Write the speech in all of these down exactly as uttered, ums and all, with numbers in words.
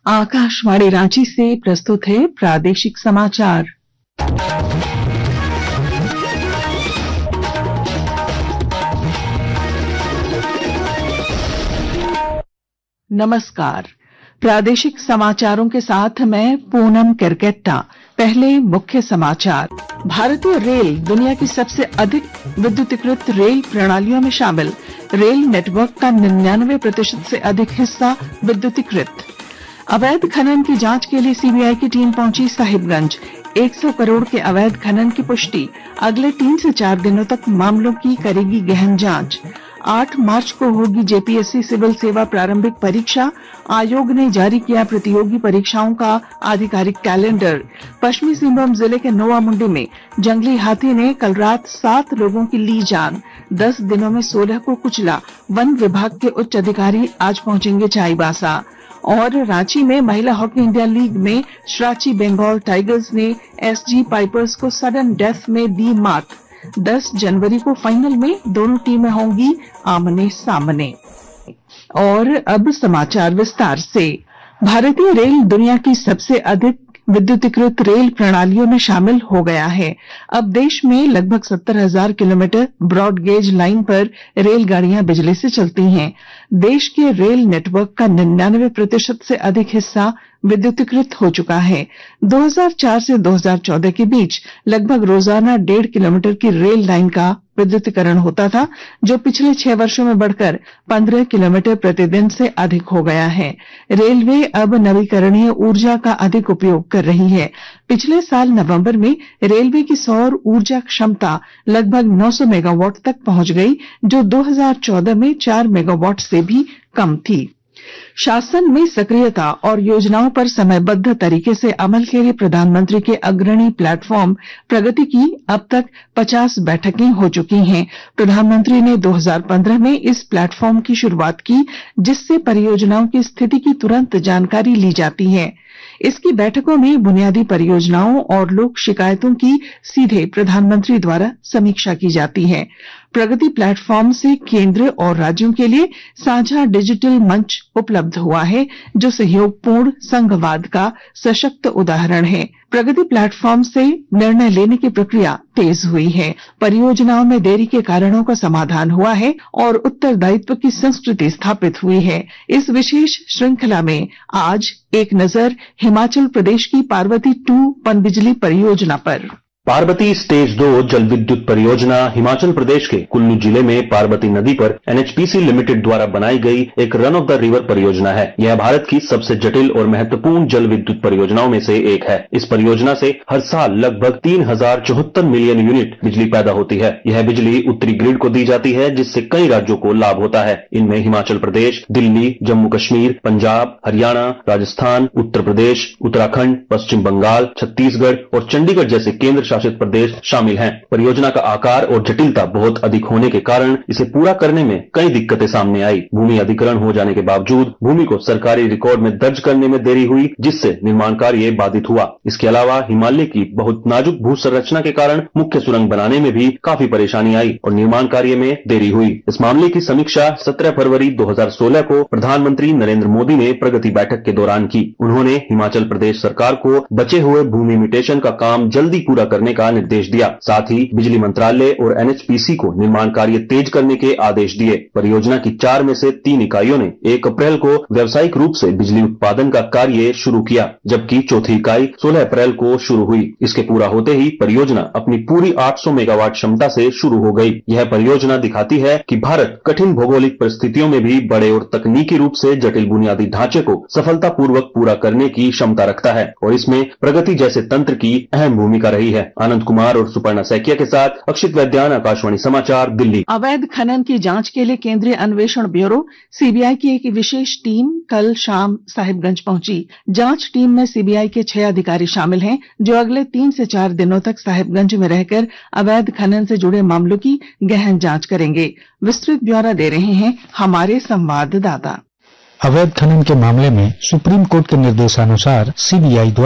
आकाशवाणी रांची से प्रस्तुत है प्रादेशिक समाचार। नमस्कार, प्रादेशिक समाचारों के साथ मैं पूनम किरकेट्टा। पहले मुख्य समाचार। भारतीय रेल दुनिया की सबसे अधिक विद्युतीकृत रेल प्रणालियों में शामिल। रेल नेटवर्क का निन्यानवे प्रतिशत से अधिक हिस्सा विद्युतीकृत। अवैध खनन की जांच के लिए सीबीआई की टीम पहुंची साहिबगंज। सौ करोड़ के अवैध खनन की पुष्टि। अगले तीन से चार दिनों तक मामलों की करेगी गहन जांच। आठ मार्च को होगी जेपीएससी सिविल सेवा प्रारंभिक परीक्षा। आयोग ने जारी किया प्रतियोगी परीक्षाओं का आधिकारिक कैलेंडर। पश्चिमी सिंहभूम जिले के नोवामुंडी में जंगली हाथी ने कल रात सात लोगों की ली जान। दस दिनों में सोलह को कुचला। वन विभाग के उच्च अधिकारी आज पहुंचेंगे चाईबासा। और रांची में महिला हॉकी इंडिया लीग में रांची बंगाल टाइगर्स ने एसजी पाइपर्स को सडन डेथ में दी मात। दस जनवरी को फाइनल में दोनों टीमें होंगी आमने सामने। और अब समाचार विस्तार से। भारतीय रेल दुनिया की सबसे अधिक विद्युतीकृत रेल प्रणालियों में शामिल हो गया है। अब देश में लगभग सत्तर हजार किलोमीटर ब्रॉड गेज लाइन पर रेलगाड़ियां बिजली से चलती हैं। देश के रेल नेटवर्क का निन्यानवे प्रतिशत से अधिक हिस्सा विद्युतीकृत हो चुका है। दो हज़ार चार से दो हज़ार चौदह के बीच लगभग रोजाना डेढ़ किलोमीटर की रेल लाइन का विद्युतीकरण होता था, जो पिछले छह वर्षों में बढ़कर पंद्रह किलोमीटर प्रतिदिन से अधिक हो गया है। रेलवे अब नवीकरणीय ऊर्जा का अधिक उपयोग कर रही है। पिछले साल नवंबर में रेलवे की सौर ऊर्जा क्षमता लगभग नौ सौ मेगावाट तक पहुंच गई, जो दो हज़ार चौदह में चार मेगावाट से भी कम थी। शासन में सक्रियता और योजनाओं पर समयबद्ध तरीके से अमल के लिए प्रधानमंत्री के अग्रणी प्लेटफॉर्म प्रगति की अब तक पचास बैठकें हो चुकी हैं। प्रधानमंत्री ने दो हज़ार पंद्रह में इस प्लेटफॉर्म की शुरुआत की, जिससे परियोजनाओं की स्थिति की तुरंत जानकारी ली जाती है। इसकी बैठकों में बुनियादी परियोजनाओं और लोक शिकायतों की सीधे प्रधानमंत्री द्वारा समीक्षा की जाती है। प्रगति प्लेटफॉर्म से केंद्र और राज्यों के लिए साझा डिजिटल मंच उपलब्ध हुआ है, जो सहयोगपूर्ण संघवाद का सशक्त उदाहरण है। प्रगति प्लेटफॉर्म से निर्णय लेने की प्रक्रिया तेज हुई है। परियोजनाओं में देरी के कारणों का समाधान हुआ है और उत्तरदायित्व की संस्कृति स्थापित हुई है। इस विशेष श्रृंखला में आज एक नजर हिमाचल प्रदेश की पार्वती टू पनबिजली परियोजना पर। पार्वती स्टेज दो जल विद्युत परियोजना हिमाचल प्रदेश के कुल्लू जिले में पार्वती नदी पर एनएचपीसी लिमिटेड द्वारा बनाई गई एक रन ऑफ द रिवर परियोजना है। यह भारत की सबसे जटिल और महत्वपूर्ण जल विद्युत परियोजनाओं में से एक है। इस परियोजना से हर साल लगभग तीन हजार चौहत्तर मिलियन यूनिट बिजली पैदा होती है। यह बिजली उत्तरी ग्रिड को दी जाती है, जिससे कई राज्यों को लाभ होता है। इनमें हिमाचल प्रदेश, दिल्ली, जम्मू कश्मीर, पंजाब, हरियाणा, राजस्थान, उत्तर प्रदेश, उत्तराखंड, पश्चिम बंगाल, छत्तीसगढ़ और चंडीगढ़ जैसे केंद्र शासित प्रदेश शामिल हैं। परियोजना का आकार और जटिलता बहुत अधिक होने के कारण इसे पूरा करने में कई दिक्कतें सामने आई। भूमि अधिग्रहण हो जाने के बावजूद भूमि को सरकारी रिकॉर्ड में दर्ज करने में देरी हुई, जिससे निर्माण कार्य बाधित हुआ। इसके अलावा हिमालय की बहुत नाजुक भू संरचना के कारण मुख्य सुरंग बनाने में भी काफी परेशानी आई और निर्माण कार्य में देरी हुई। इस मामले की समीक्षा सत्रह फरवरी दो हज़ार सोलह को प्रधानमंत्री नरेंद्र मोदी ने प्रगति बैठक के दौरान की। उन्होंने हिमाचल प्रदेश सरकार को बचे हुए भूमि म्यूटेशन का काम जल्दी पूरा करने का निर्देश दिया। साथ ही बिजली मंत्रालय और एनएचपीसी को निर्माण कार्य तेज करने के आदेश दिए। परियोजना की चार में से तीन इकाइयों ने एक अप्रैल को व्यावसायिक रूप से बिजली उत्पादन का कार्य शुरू किया, जबकि चौथी इकाई सोलह अप्रैल को शुरू हुई। इसके पूरा होते ही परियोजना अपनी पूरी आठ सौ मेगावाट क्षमता से शुरू हो गई। यह परियोजना दिखाती है कि भारत कठिन भौगोलिक परिस्थितियों में भी बड़े और तकनीकी रूप से जटिल बुनियादी ढांचे को सफलतापूर्वक पूरा करने की क्षमता रखता है और इसमें प्रगति जैसे तंत्र की अहम भूमिका रही है। आनंद कुमार और सुपर्णा सैकिया के साथ अक्षित वैद्यान, आकाशवाणी समाचार, दिल्ली। अवैध खनन की जांच के लिए केंद्रीय अन्वेषण ब्यूरो सीबीआई की एक विशेष टीम कल शाम साहिबगंज पहुंची। जांच टीम में सीबीआई के छह अधिकारी शामिल हैं, जो अगले तीन से चार दिनों तक साहिबगंज में रहकर अवैध खनन से जुड़े मामलों की गहन जांच करेंगे। विस्तृत ब्यौरा दे रहे हैं हमारे संवाददाता। अवैध खनन के मामले में सुप्रीम कोर्ट के निर्देशानुसार सीबीआई द्वारा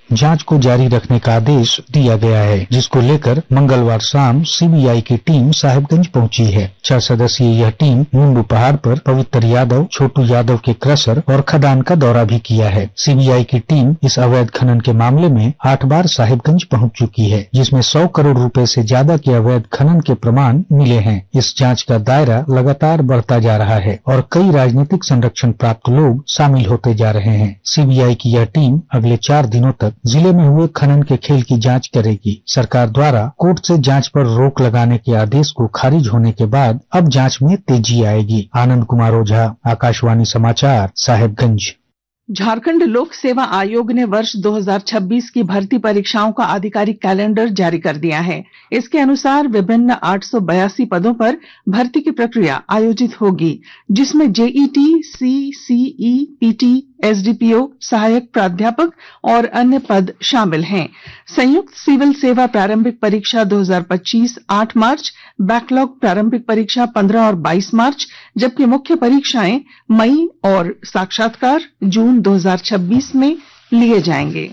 जांच को जारी रखने का आदेश दिया गया है, जिसको लेकर मंगलवार शाम सीबीआई की टीम साहिबगंज पहुंची है। छह सदस्यीय यह टीम नींबू पहाड़ पर पवित्र यादव, छोटू यादव के क्रशर और खदान का दौरा भी किया है। सीबीआई की टीम इस अवैध खनन के मामले में आठ बार साहिबगंज पहुंच चुकी है, जिसमें सौ करोड़ रुपए से ज्यादा के अवैध खनन के प्रमाण मिले हैं। इस जांच का दायरा लगातार बढ़ता जा रहा है और कई राजनीतिक संरक्षण प्राप्त लोग शामिल होते जा रहे हैं। सीबीआई की यह टीम अगले चार दिनों तक जिले में हुए खनन के खेल की जांच करेगी। सरकार द्वारा कोर्ट से जांच पर रोक लगाने के आदेश को खारिज होने के बाद अब जांच में तेजी आएगी। आनंद कुमार ओझा, आकाशवाणी समाचार, साहिबगंज। झारखंड लोक सेवा आयोग ने वर्ष दो हज़ार छब्बीस की भर्ती परीक्षाओं का आधिकारिक कैलेंडर जारी कर दिया है। इसके अनुसार विभिन्न आठ सौ बयासी पदों पर भर्ती की प्रक्रिया आयोजित होगी, जिसमें जेईटी, सीसीई, पीटी, एसडीपीओ, सहायक प्राध्यापक और अन्य पद शामिल हैं। संयुक्त सिविल सेवा प्रारंभिक परीक्षा दो हज़ार पच्चीस आठ मार्च, बैकलॉग प्रारंभिक परीक्षा पंद्रह और बाईस मार्च, जबकि मुख्य परीक्षाएं मई और साक्षात्कार जून दो हज़ार छब्बीस में लिए जाएंगे।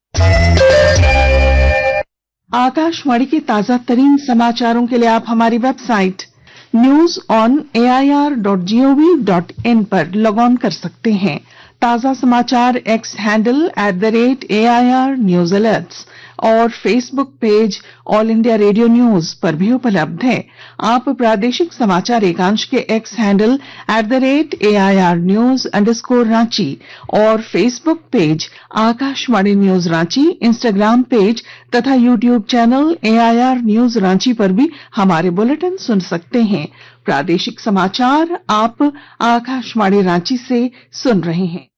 आकाशवाणी के ताजा तरीन समाचारों के लिए आप हमारी website news on A I R dot G O V dot in पर लॉग ऑन कर सकते हैं। ताजा समाचार X handle at the rate A I R news alerts और Facebook page All India Radio news पर भी उपलब्ध है। आप प्रादेशिक समाचार एकांश के X handle at the rate A I R news underscore Ranchi और Facebook page Akashvani news Ranchi, Instagram page तथा YouTube channel A I R news Ranchi पर भी हमारे बुलेटिन सुन सकते हैं। प्रादेशिक समाचार आप आकाशवाणी रांची से सुन रहे हैं।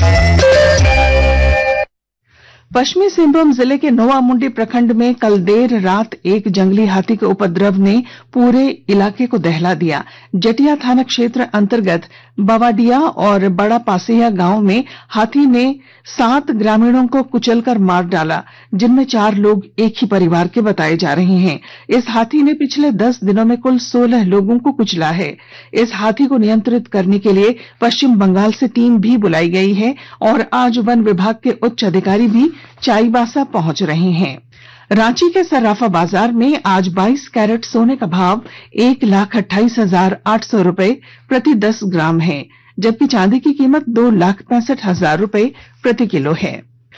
पश्चिमी सिंहभूम जिले के नोआमुंडी प्रखंड में कल देर रात एक जंगली हाथी के उपद्रव ने पूरे इलाके को दहला दिया। जटिया थाना क्षेत्र अंतर्गत बवाडिया और बड़ा पासैया गांव में हाथी ने सात ग्रामीणों को कुचलकर मार डाला, जिनमें चार लोग एक ही परिवार के बताए जा रहे हैं। इस हाथी ने पिछले दस दिनों में कुल सोलह लोगों को कुचला है। इस हाथी को नियंत्रित करने के लिए पश्चिम बंगाल से टीम भी बुलाई गई है और आज वन विभाग के उच्च अधिकारी भी चाईबासा पहुंच रहे हैं। रांची के सर्राफा बाजार में आज बाईस कैरेट सोने का भाव एक लाख अट्ठाईस हजार आठ सौ रूपये प्रति दस ग्राम है, जबकि चांदी की कीमत दो लाख पैंसठ हजार रूपये प्रति किलो है।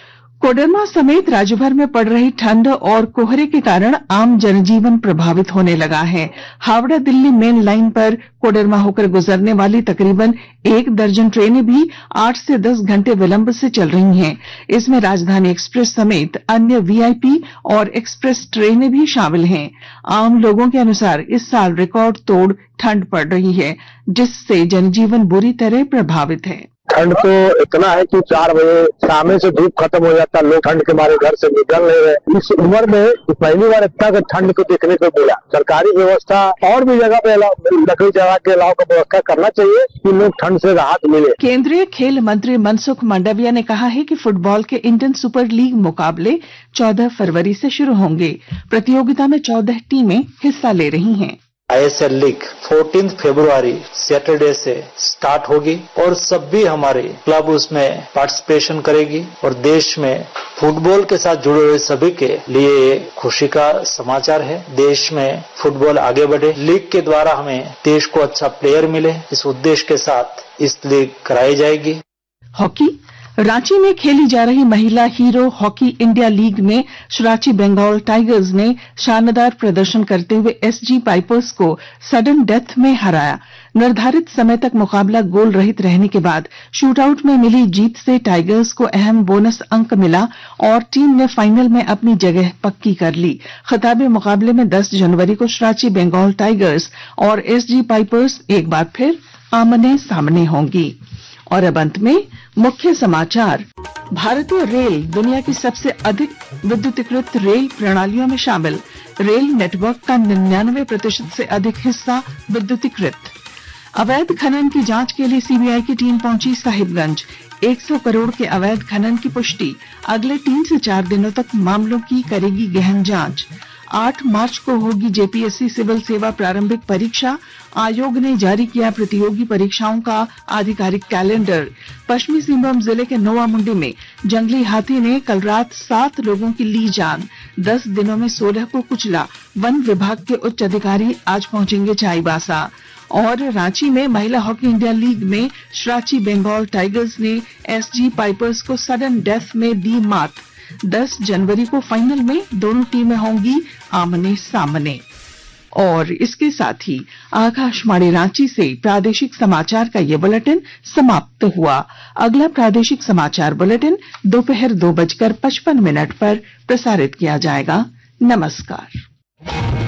कोडरमा समेत राज्य भर में पड़ रही ठंड और कोहरे के कारण आम जनजीवन प्रभावित होने लगा है। हावड़ा दिल्ली मेन लाइन पर कोडरमा होकर गुजरने वाली तकरीबन एक दर्जन ट्रेनें भी आठ से दस घंटे विलंब से चल रही हैं। इसमें राजधानी एक्सप्रेस समेत अन्य वीआईपी और एक्सप्रेस ट्रेनें भी शामिल हैं। आम लोगों के अनुसार इस साल रिकॉर्ड तोड़ ठंड पड़ रही है, जिससे जनजीवन बुरी तरह प्रभावित है। ठंड तो इतना है कि चार बजे सामने से धूप खत्म हो जाता, लोग ठंड के मारे घर से निकल नहीं रहे। इस उम्र में पहली बार इतना ठंड को देखने को मिला। सरकारी व्यवस्था और भी जगह पे लकड़ी जला के अलाव का व्यवस्था करना चाहिए कि लोग ठंड से राहत मिले। केंद्रीय खेल मंत्री मनसुख मांडविया ने कहा है कि फुटबॉल के इंडियन सुपर लीग मुकाबले चौदह फरवरी से शुरू होंगे। प्रतियोगिता में चौदह टीमें हिस्सा ले रही हैं। आई एस एल लीग चौदह फरवरी सैटरडे से स्टार्ट होगी और सभी हमारे क्लब उसमें पार्टिसिपेशन करेगी और देश में फुटबॉल के साथ जुड़े हुए सभी के लिए खुशी का समाचार है। देश में फुटबॉल आगे बढ़े, लीग के द्वारा हमें देश को अच्छा प्लेयर मिले, इस उद्देश्य के साथ इस लीग कराई जाएगी। हॉकी रांची में खेली जा रही महिला हीरो हॉकी इंडिया लीग में रांची बंगाल टाइगर्स ने शानदार प्रदर्शन करते हुए एसजी पाइपर्स को सडन डेथ में हराया। निर्धारित समय तक मुकाबला गोल रहित रहने के बाद शूटआउट में मिली जीत से टाइगर्स को अहम बोनस अंक मिला और टीम ने फाइनल में अपनी जगह पक्की कर ली। खिताबी मुकाबले में दस जनवरी को रांची बंगाल टाइगर्स और एसजी पाइपर्स एक बार फिर आमने सामने होंगी। और अब अंत में मुख्य समाचार। भारतीय रेल दुनिया की सबसे अधिक विद्युतीकृत रेल प्रणालियों में शामिल। रेल नेटवर्क का निन्यानवे प्रतिशत से अधिक हिस्सा विद्युतीकृत। अवैध खनन की जांच के लिए सीबीआई की टीम पहुंची साहिबगंज। सौ करोड़ के अवैध खनन की पुष्टि। अगले तीन से चार दिनों तक मामलों की करेगी गहन जांच। आठ मार्च को होगी जेपीएससी सिविल सेवा प्रारंभिक परीक्षा। आयोग ने जारी किया प्रतियोगी परीक्षाओं का आधिकारिक कैलेंडर। पश्चिमी सिंहभूम जिले के नोवामुंडी में जंगली हाथी ने कल रात सात लोगों की ली जान। दस दिनों में सोलह को कुचला। वन विभाग के उच्च अधिकारी आज पहुंचेंगे चाईबासा। और रांची में महिला हॉकी इंडिया लीग में रांची बंगाल टाइगर्स ने एसजी पाइपर्स को सडन डेथ में दी मात। दस जनवरी को फाइनल में दोनों टीमें होंगी आमने सामने। और इसके साथ ही आकाशवाणी रांची से प्रादेशिक समाचार का ये बुलेटिन समाप्त हुआ। अगला प्रादेशिक समाचार बुलेटिन दोपहर दो बजकर पचपन मिनट पर प्रसारित किया जाएगा। नमस्कार।